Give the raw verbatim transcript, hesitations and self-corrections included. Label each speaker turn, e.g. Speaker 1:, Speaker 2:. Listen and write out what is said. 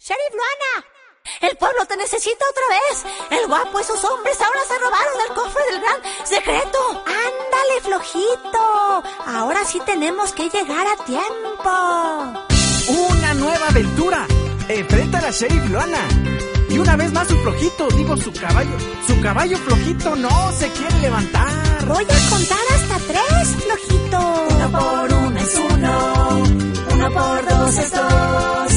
Speaker 1: Sheriff Luana, el pueblo te necesita otra vez. El guapo y sus hombres ahora se robaron el cofre del gran secreto. Ándale, flojito. Ahora sí tenemos que llegar a tiempo.
Speaker 2: Una nueva aventura. Enfrenta a la Sheriff Luana. Y una vez más su flojito, digo su caballo. Su caballo flojito no se quiere levantar.
Speaker 1: Voy a contar hasta tres, flojito.
Speaker 3: Uno por uno es uno. Uno por dos es dos.